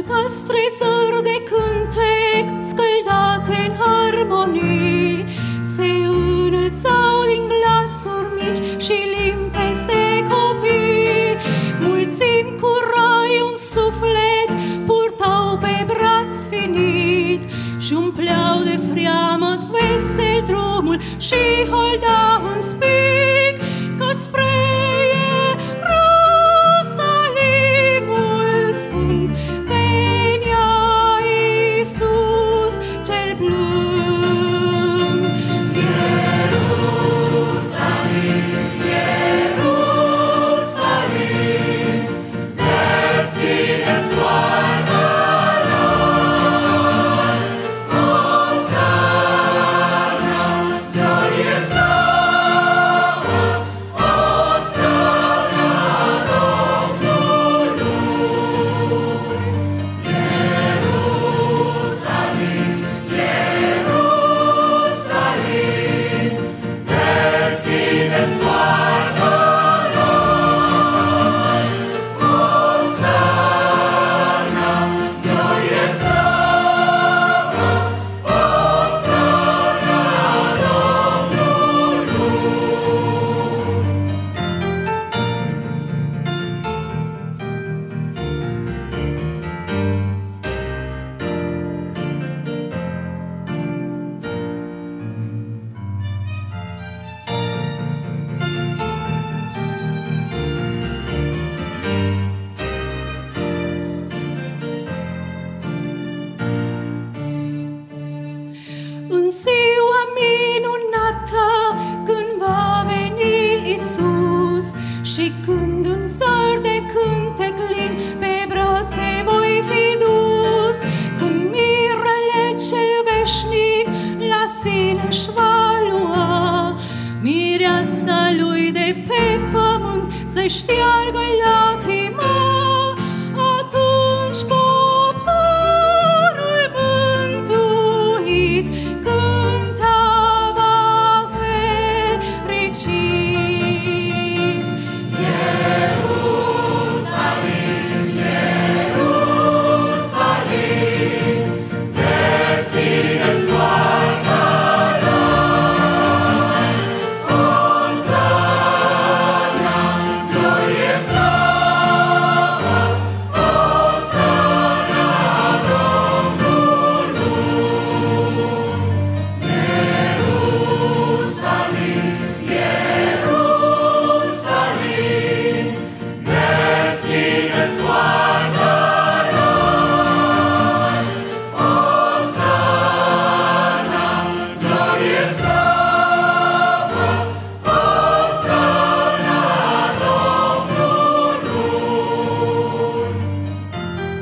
păstrezări de cântec scăldate în armonii, se înălțau din glasuri mici și limpezi de copii. Mulțimi cu rai un suflet purtau pe braț finit și umpleau de freamăt vesel drumul și holdau în spic că spre Ierusalimul sfânt venea Iisus cel blând. Ierusalim, Ierusalim, deschide-ți poarta lor. Osana, glorie slavă, Osana Domnului. Ierusalim, Ierusalim, deschide-ți poarta lor. Osana, glorie slavă, Osana În ziua minunată când va veni Iisus și când în zări de cântec lin pe brațe voi fi dus, când mirele cel veșnic la sine își va lua mireasa lui de pe pământ să-i șteargă lacrima, atunci poporul mântuit cânta va fericit. Ierusalim, Ierusalim, deschide-ți poarta lor. Osana, glorie slavă, Osana Domnului. Ierusalim, Ierusalim, deschide-ți poarta lor. Osana, glorie slavă, Osana Domnului.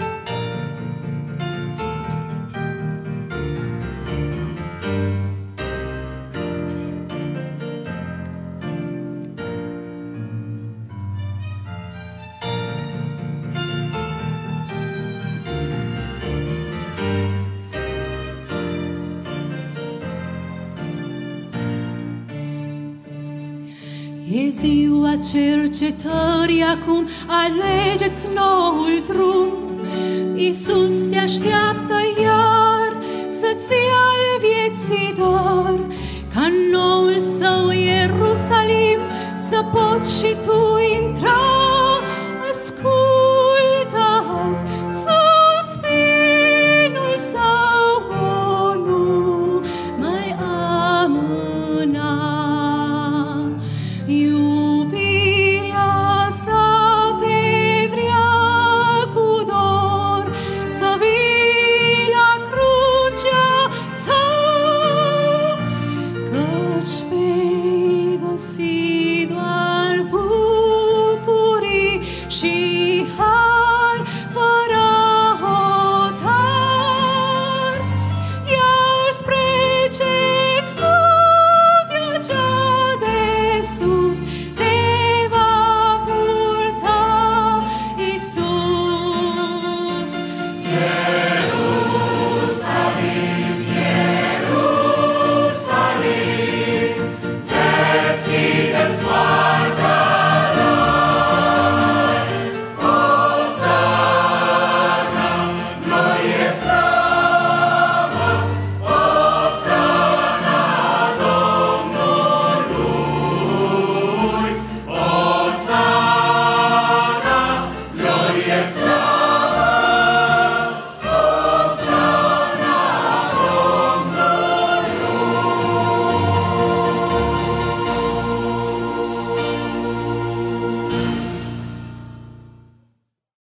E ziua cercetării acum, alegeți noul drum. Iisus te așteaptă iar să-ți dea al vieții dar, ca în noul său Ierusalim să poți și tu intra.